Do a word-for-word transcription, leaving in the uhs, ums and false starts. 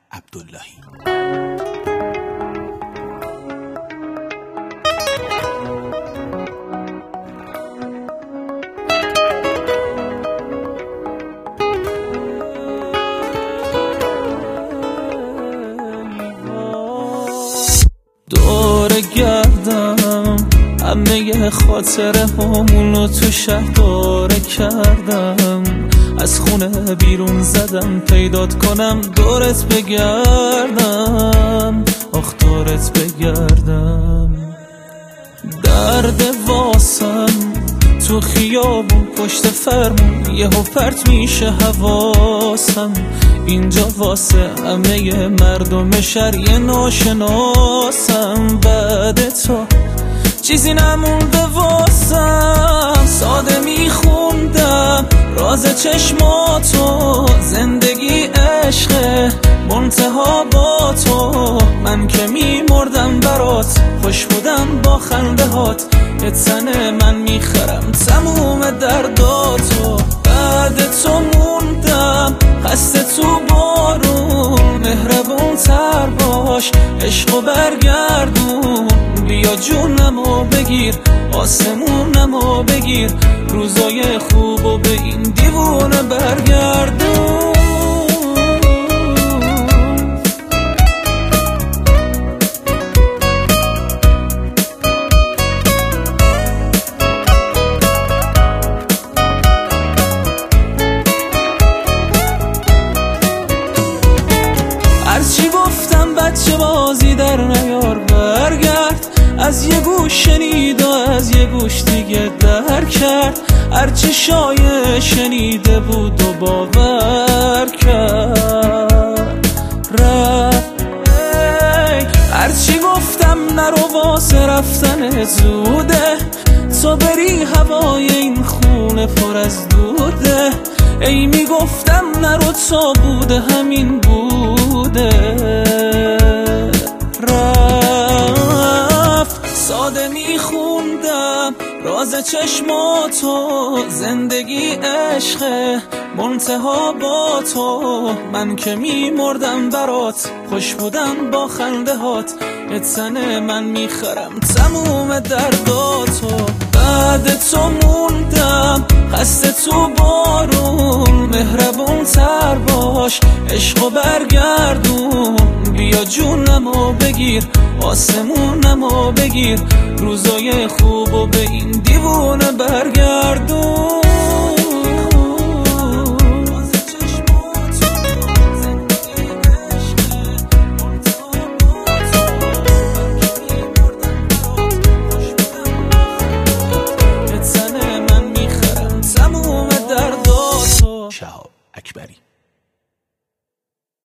عبداللهی. دور گردم همه خاطره همونو تو شهر داره کردم، از خونه بیرون زدم پیدات کنم دورت بگردم، آخ دورت بگردم. درد واسم تو خیابون پشت فرمون یهو پرت میشه حواسم، اینجا واسه همه مردم شهر یه ناشناسم. بعد تو چیزی نمونده واسم، ساده میخوندم راز چشماتو، زندگی عشقه منتها با تو، من که میمردم برات، خوش بودم با خنده هات، یه تنه من میخرم تموم درداتو. بعد تو موندم خسته تو بارون، مهربون تر باش عشقو برگردون، بیا جونمو بگیر آسمونمو بگیر، روزای خوبو به این دیوونه برگردون. هرچی گفتم بچه بازی در نیار، برگرد از یه گوش شنید و از یه گوش دیگه در کرد، هرچی شایع شنیده بود و باور کرد. رفت هرچی گفتم نرو واسه رفتن زوده، تو بری هوای این خونه پر از دوده، ای میگفتم نرو تا بوده همین بوده. رفت ساده میخوندم راز چشماتو، زندگی عشقه منتها با تو، من که میمردم برات، خوش بودم با خنده هات، یه تنه من میخرم تموم درداتو. بعد تو موندم خسته تو بارون، مهربون تر باش عشقو برگردون، بیا جونمو بگیر آسمونمو بگیر، روزای خوبو به این دیوونه برگردون. شهاب اکبری.